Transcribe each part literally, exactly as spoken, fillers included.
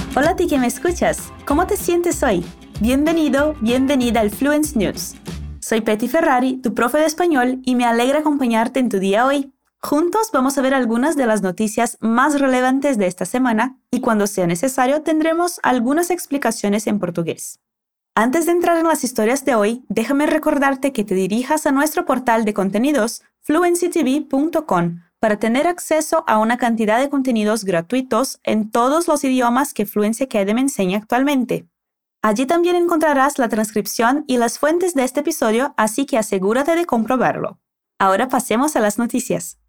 Hola a ti que me escuchas, ¿cómo te sientes hoy? Bienvenido, bienvenida al Fluence News. Soy Petty Ferrari, tu profe de español, y me alegra acompañarte en tu día hoy. Juntos vamos a ver algunas de las noticias más relevantes de esta semana y cuando sea necesario tendremos algunas explicaciones en portugués. Antes de entrar en las historias de hoy, déjame recordarte que te dirijas a nuestro portal de contenidos fluency t v punto com para tener acceso a una cantidad de contenidos gratuitos en todos los idiomas que Fluency Academy enseña actualmente. Allí también encontrarás la transcripción y las fuentes de este episodio, así que asegúrate de comprobarlo. Ahora pasemos a las noticias.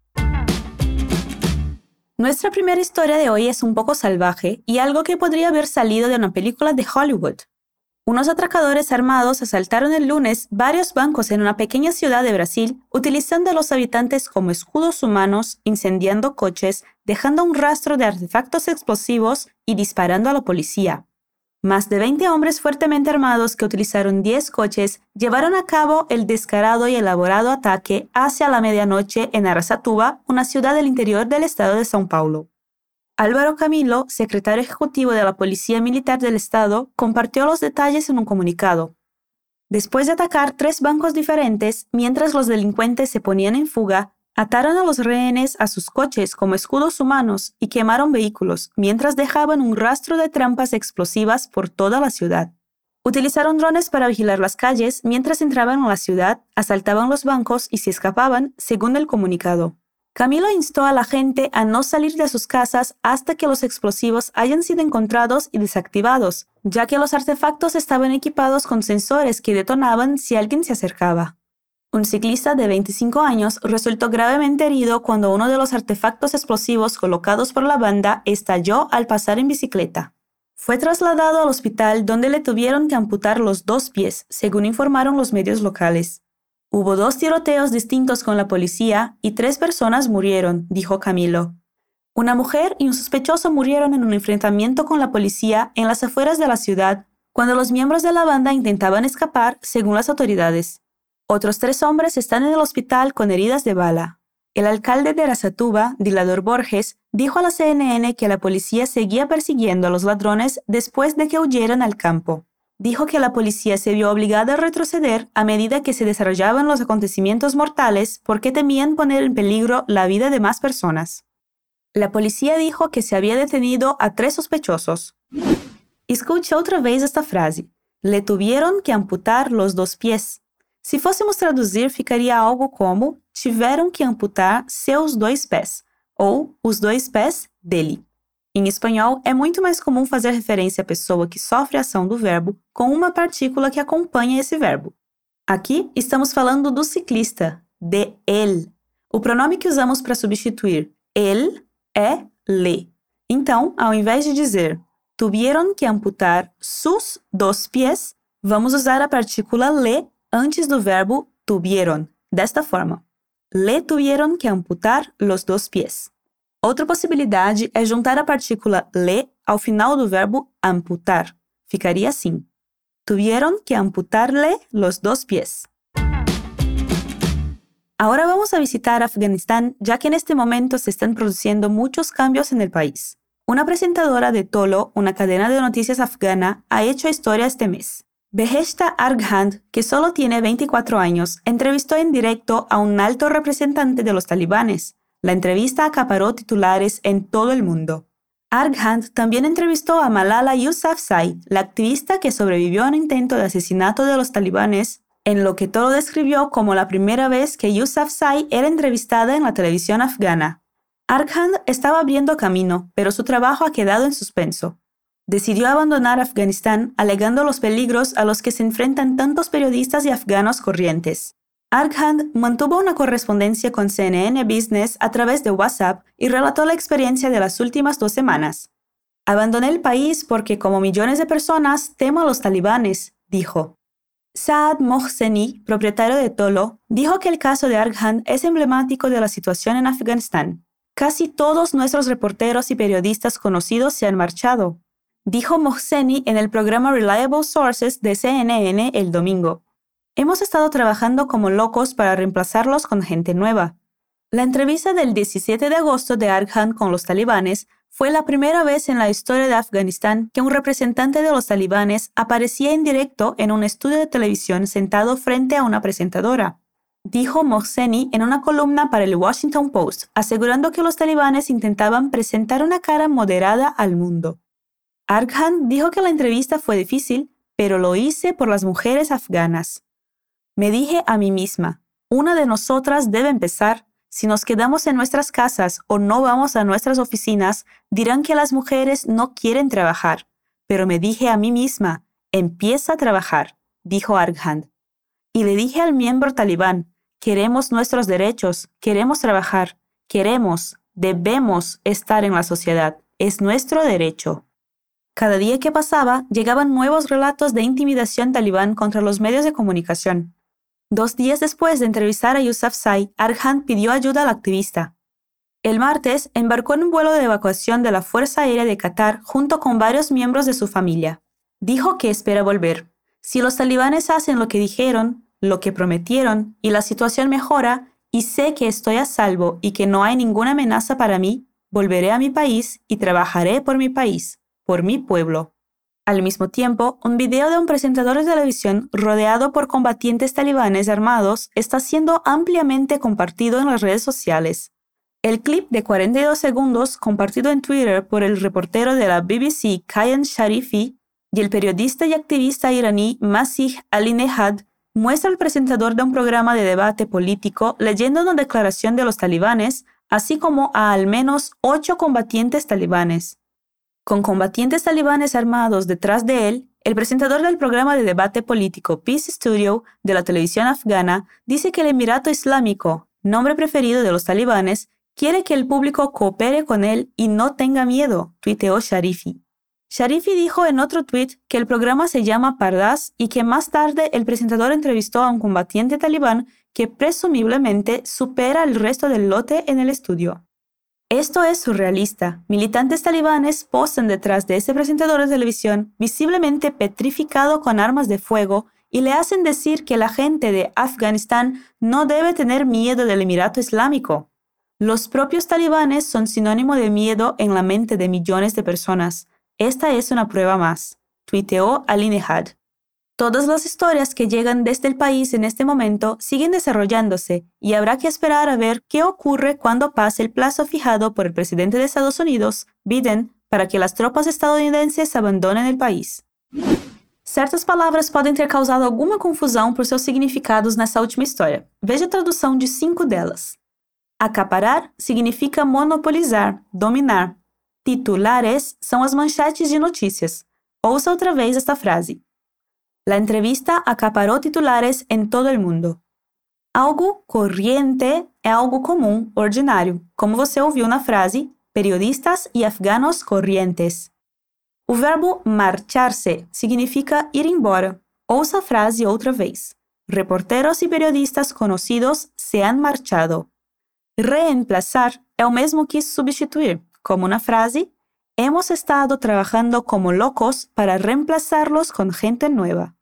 Nuestra primera historia de hoy es un poco salvaje y algo que podría haber salido de una película de Hollywood. Unos atracadores armados asaltaron el lunes varios bancos en una pequeña ciudad de Brasil, utilizando a los habitantes como escudos humanos, incendiando coches, dejando un rastro de artefactos explosivos y disparando a la policía. Más de veinte hombres fuertemente armados que utilizaron diez coches llevaron a cabo el descarado y elaborado ataque hacia la medianoche en Araçatuba, una ciudad del interior del estado de São Paulo. Álvaro Camilo, secretario ejecutivo de la Policía Militar del Estado, compartió los detalles en un comunicado. Después de atacar tres bancos diferentes, mientras los delincuentes se ponían en fuga, ataron a los rehenes a sus coches como escudos humanos y quemaron vehículos, mientras dejaban un rastro de trampas explosivas por toda la ciudad. Utilizaron drones para vigilar las calles mientras entraban en la ciudad, asaltaban los bancos y se escapaban, según el comunicado. Camilo instó a la gente a no salir de sus casas hasta que los explosivos hayan sido encontrados y desactivados, ya que los artefactos estaban equipados con sensores que detonaban si alguien se acercaba. Un ciclista de veinticinco años resultó gravemente herido cuando uno de los artefactos explosivos colocados por la banda estalló al pasar en bicicleta. Fue trasladado al hospital donde le tuvieron que amputar los dos pies, según informaron los medios locales. Hubo dos tiroteos distintos con la policía y tres personas murieron, dijo Camilo. Una mujer y un sospechoso murieron en un enfrentamiento con la policía en las afueras de la ciudad cuando los miembros de la banda intentaban escapar, según las autoridades. Otros tres hombres están en el hospital con heridas de bala. El alcalde de Araçatuba, Dilador Borges, dijo a la C N N que la policía seguía persiguiendo a los ladrones después de que huyeran al campo. Dijo que la policía se vio obligada a retroceder a medida que se desarrollaban los acontecimientos mortales porque temían poner en peligro la vida de más personas. La policía dijo que se había detenido a tres sospechosos. Escuche otra vez esta frase. Le tuvieron que amputar los dos pies. Se fôssemos traduzir, ficaria algo como tiveram que amputar seus dois pés, ou os dois pés dele. Em espanhol, é muito mais comum fazer referência à pessoa que sofre a ação do verbo com uma partícula que acompanha esse verbo. Aqui, estamos falando do ciclista, de él. O pronome que usamos para substituir él é le. Então, ao invés de dizer tuvieron que amputar sus dos pies, vamos usar a partícula le antes do verbo tuvieron, desta forma. Le tuvieron que amputar los dos pies. Outra possibilidade é juntar a partícula le ao final do verbo amputar. Ficaria assim. Tuvieron que amputarle los dos pies. Ahora vamos a visitar Afganistán, ya que en este momento se están produciendo muchos cambios en el país. Una presentadora de Tolo, una cadena de noticias afgana, ha hecho historia este mes. Beheshta Arghand, que solo tiene veinticuatro años, entrevistó en directo a un alto representante de los talibanes. La entrevista acaparó titulares en todo el mundo. Arghand también entrevistó a Malala Yousafzai, la activista que sobrevivió a un intento de asesinato de los talibanes, en lo que todo describió como la primera vez que Yousafzai era entrevistada en la televisión afgana. Arghand estaba abriendo camino, pero su trabajo ha quedado en suspenso. Decidió abandonar Afganistán alegando los peligros a los que se enfrentan tantos periodistas y afganos corrientes. Arghand mantuvo una correspondencia con C N N Business a través de WhatsApp y relató la experiencia de las últimas dos semanas. Abandoné el país porque, como millones de personas, temo a los talibanes, dijo. Saad Mohseni, propietario de Tolo, dijo que el caso de Arghand es emblemático de la situación en Afganistán. Casi todos nuestros reporteros y periodistas conocidos se han marchado, dijo Mohseni en el programa Reliable Sources de C N N el domingo. Hemos estado trabajando como locos para reemplazarlos con gente nueva. La entrevista del diecisiete de agosto de Arghand con los talibanes Fue la primera vez en la historia de Afganistán que un representante de los talibanes aparecía en directo en un estudio de televisión sentado frente a una presentadora, dijo Mohseni en una columna para el Washington Post, asegurando que los talibanes intentaban presentar una cara moderada al mundo. Arghand dijo que la entrevista fue difícil, pero lo hice por las mujeres afganas. Me dije a mí misma, una de nosotras debe empezar. Si nos quedamos en nuestras casas o no vamos a nuestras oficinas, dirán que las mujeres no quieren trabajar. Pero me dije a mí misma, empieza a trabajar, dijo Arghand. Y le dije al miembro talibán, queremos nuestros derechos, queremos trabajar, queremos, debemos estar en la sociedad, es nuestro derecho. Cada día que pasaba, llegaban nuevos relatos de intimidación talibán contra los medios de comunicación. Dos días después de entrevistar a Yousafzai, Arghand pidió ayuda al activista. El martes, embarcó en un vuelo de evacuación de la Fuerza Aérea de Qatar junto con varios miembros de su familia. Dijo que espera volver. Si los talibanes hacen lo que dijeron, lo que prometieron, y la situación mejora, y sé que estoy a salvo y que no hay ninguna amenaza para mí, volveré a mi país y trabajaré por mi país, por mi pueblo. Al mismo tiempo, un video de un presentador de televisión rodeado por combatientes talibanes armados está siendo ampliamente compartido en las redes sociales. El clip de cuarenta y dos segundos, compartido en Twitter por el reportero de la B B C Kayan Sharifi y el periodista y activista iraní Masih Ali-Nehad, muestra al presentador de un programa de debate político leyendo una declaración de los talibanes, así como a al menos ocho combatientes talibanes. Con combatientes talibanes armados detrás de él, el presentador del programa de debate político Peace Studio de la televisión afgana dice que el Emirato Islámico, nombre preferido de los talibanes, quiere que el público coopere con él y no tenga miedo, tuiteó Sharifi. Sharifi dijo en otro tuit que el programa se llama Pardas y que más tarde el presentador entrevistó a un combatiente talibán que presumiblemente supera al resto del lote en el estudio. Esto es surrealista. Militantes talibanes posan detrás de ese presentador de televisión, visiblemente petrificado con armas de fuego, y le hacen decir que la gente de Afganistán no debe tener miedo del Emirato Islámico. Los propios talibanes son sinónimo de miedo en la mente de millones de personas. Esta es una prueba más, tuiteó Ali-Nehad. Todas las historias que llegan desde el país en este momento siguen desarrollándose y habrá que esperar a ver qué ocurre cuando pase el plazo fijado por el presidente de Estados Unidos, Biden, para que las tropas estadounidenses abandonen el país. Certas palavras podem ter causado alguma confusão por seus significados nessa última história. Veja a tradução de cinco delas. Acaparar significa monopolizar, dominar. Titulares são as manchetes de notícias. Ouça outra vez esta frase. La entrevista acaparó titulares en todo el mundo. Algo corriente é algo comum, ordinário, como você ouviu na frase, periodistas e afganos corrientes. O verbo marchar-se significa ir embora. Ouça a frase outra vez. Reporteros e periodistas conocidos se han marchado. Reemplazar é o mesmo que substituir, como na frase, hemos estado trabajando como locos para reemplazarlos con gente nueva.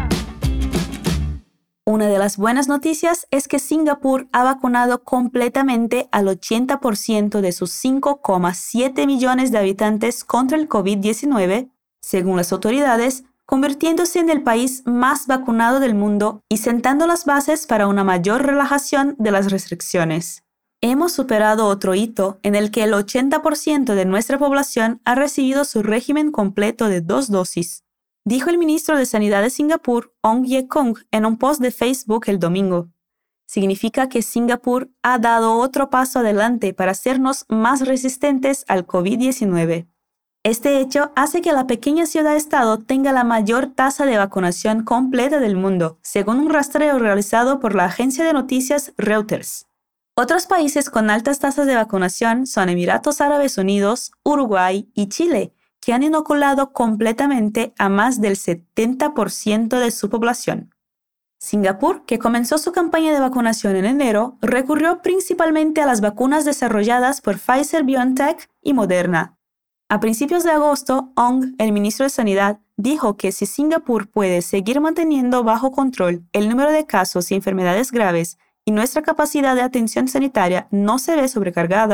Una de las buenas noticias es que Singapur ha vacunado completamente al ochenta por ciento de sus cinco coma siete millones de habitantes contra el COVID diecinueve, según las autoridades, convirtiéndose en el país más vacunado del mundo y sentando las bases para una mayor relajación de las restricciones. Hemos superado otro hito en el que el ochenta por ciento de nuestra población ha recibido su régimen completo de dos dosis, dijo el ministro de Sanidad de Singapur, Ong Ye Kung, en un post de Facebook el domingo. Significa que Singapur ha dado otro paso adelante para hacernos más resistentes al COVID diecinueve. Este hecho hace que la pequeña ciudad-estado tenga la mayor tasa de vacunación completa del mundo, según un rastreo realizado por la agencia de noticias Reuters. Otros países con altas tasas de vacunación son Emiratos Árabes Unidos, Uruguay y Chile, que han inoculado completamente a más del setenta por ciento de su población. Singapur, que comenzó su campaña de vacunación en enero, recurrió principalmente a las vacunas desarrolladas por Pfizer-BioNTech y Moderna. A principios de agosto, Ong, el ministro de Sanidad, dijo que si Singapur puede seguir manteniendo bajo control el número de casos y enfermedades graves y nuestra capacidad de atención sanitaria no se ve sobrecargada,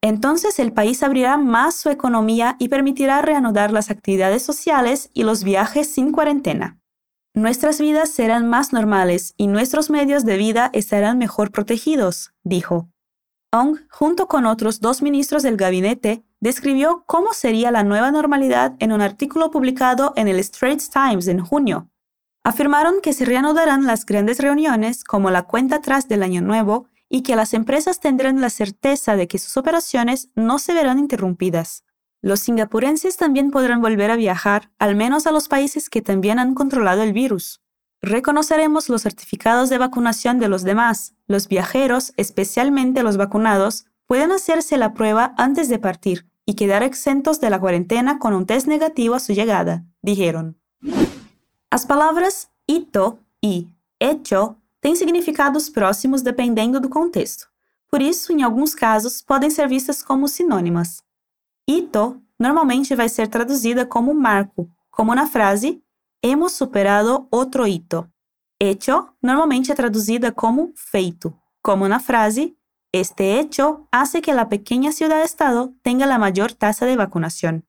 Entonces el país abrirá más su economía y permitirá reanudar las actividades sociales y los viajes sin cuarentena. Nuestras vidas serán más normales y nuestros medios de vida estarán mejor protegidos, dijo. Ong, junto con otros dos ministros del gabinete, describió cómo sería la nueva normalidad en un artículo publicado en el Straits Times en junio. Afirmaron que se reanudarán las grandes reuniones como la cuenta atrás del Año Nuevo y que las empresas tendrán la certeza de que sus operaciones no se verán interrumpidas. Los singapurenses también podrán volver a viajar, al menos a los países que también han controlado el virus. Reconoceremos los certificados de vacunación de los demás. Los viajeros, especialmente los vacunados, pueden hacerse la prueba antes de partir y quedar exentos de la cuarentena con un test negativo a su llegada, dijeron. As palavras ito e hecho têm significados próximos dependendo do contexto. Por isso, em alguns casos, podem ser vistas como sinônimas. Ito normalmente vai ser traduzida como marco, como na frase hemos superado otro hito. Hecho normalmente é traduzida como feito, como na frase este hecho hace que la pequeña ciudad-estado tenga la mayor tasa de vacunación.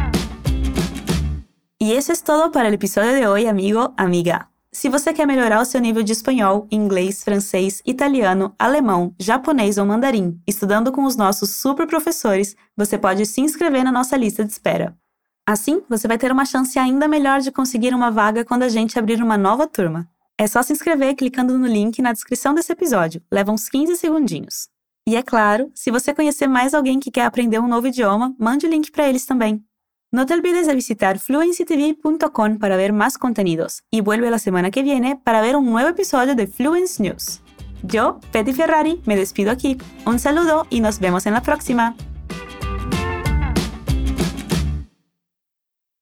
E isso é todo para o episódio de hoje, amigo, amiga. Se você quer melhorar o seu nível de espanhol, inglês, francês, italiano, alemão, japonês ou mandarim, estudando com os nossos super professores, você pode se inscrever na nossa lista de espera. Assim, você vai ter uma chance ainda melhor de conseguir uma vaga quando a gente abrir uma nova turma. É só se inscrever clicando no link na descrição desse episódio. Leva uns quinze segundinhos. E é claro, se você conhecer mais alguém que quer aprender um novo idioma, mande o link para eles também. No te olvides de visitar fluency t v punto com para ver más contenidos y vuelve la semana que viene para ver un nuevo episodio de Fluence News. Yo, Petty Ferrari, me despido aquí. Un saludo y nos vemos en la próxima.